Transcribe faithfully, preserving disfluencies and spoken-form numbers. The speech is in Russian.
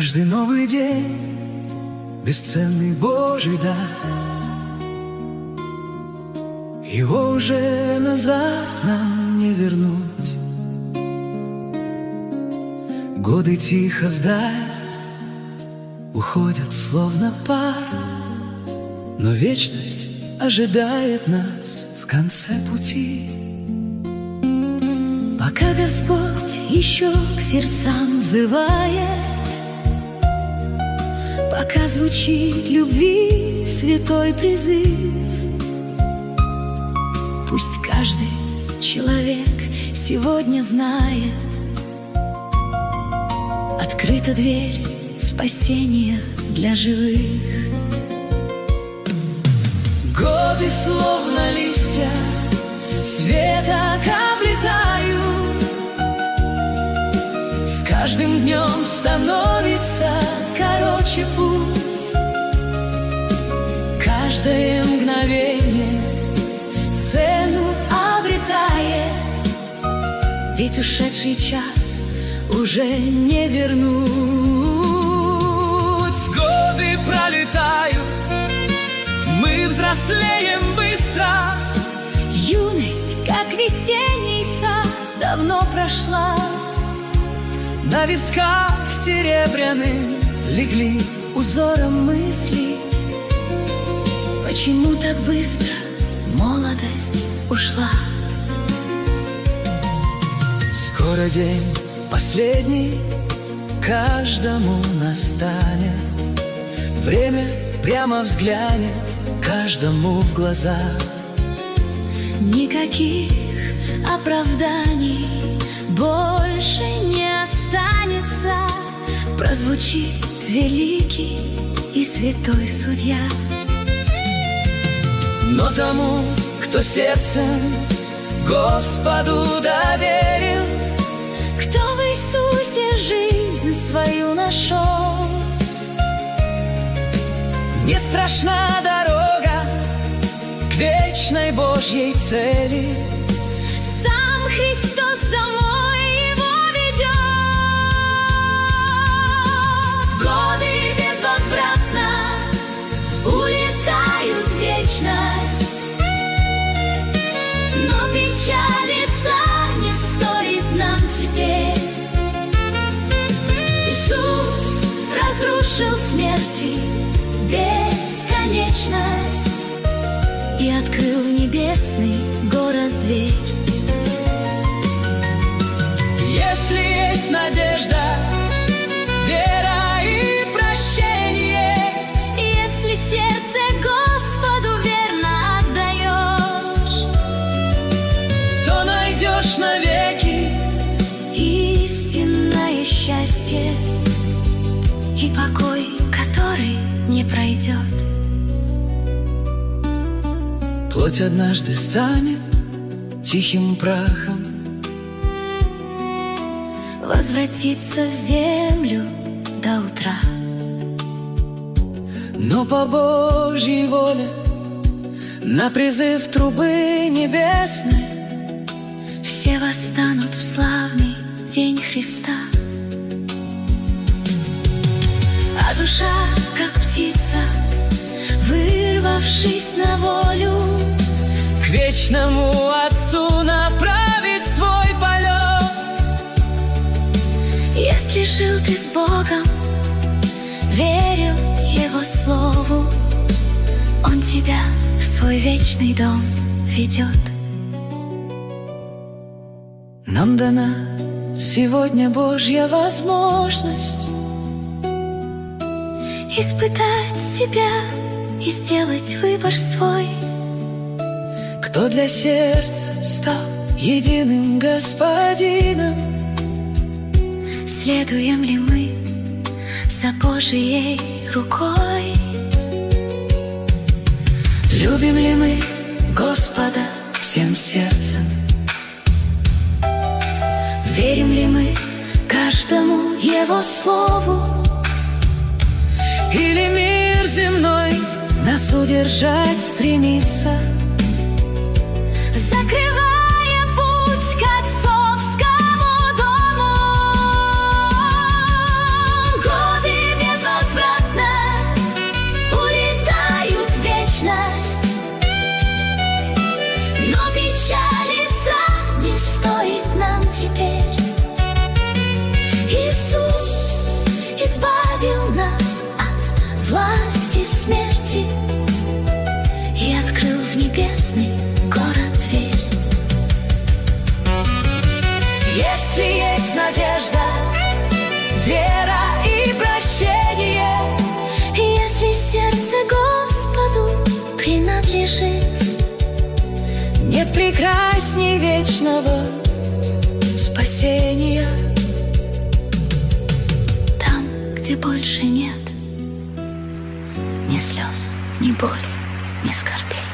Каждый новый день — бесценный Божий дар. Его уже назад нам не вернуть. Годы тихо вдаль уходят, словно пар, но вечность ожидает нас в конце пути. Пока Господь еще к сердцам взывает, пока звучит любви святой призыв, пусть каждый человек сегодня знает: открыта дверь спасения для живых. Годы, словно листья, светок облетают. С каждым днем становится короче путь. Каждое мгновение цену обретает, ведь ушедший час уже не вернуть. Годы пролетают, мы взрослеем быстро. Юность, как весенний сад, давно прошла. На висках серебряным легли узором мысли. Почему так быстро молодость ушла? Скоро день последний каждому настанет. Время прямо взглянет каждому в глаза. Никаких оправданий больше не останется. Прозвучит великий и святой судья. Но тому, кто сердцем Господу доверил, кто в Иисусе жизнь свою нашел, не страшна дорога к вечной Божьей цели. Сам Христос домой его ведет. Годы безвозвратно улетают в вечность, но печалиться не стоит нам теперь. Иисус разрушил смерти бесконечность и открыл небесный город дверь. Если есть надежда, вера и прощение, если сердце Господу верно отдаешь, то найдешь навеки истинное счастье и покой, который не пройдет. Плоть однажды станет тихим прахом, возвратится в землю до утра. Но по Божьей воле на призыв трубы небесной все восстанут в славный день Христа. А душа, как птица, вырвавшись на волю, к вечному Отцу направит свой полет. Если жил ты с Богом, верил Его Слову, Он тебя в свой вечный дом ведет. Нам дана сегодня Божья возможность испытать себя и сделать выбор свой. Кто для сердца стал единым Господином, следуем ли мы за Божией рукой? Любим ли мы Господа всем сердцем? Верим ли мы каждому Его слову? Или мир земной нас удержать стремится, закрывая путь к отцовскому дому? Годы жить. Нет прекрасней вечного спасения. Там, где больше нет ни слез, ни боли, ни скорбей.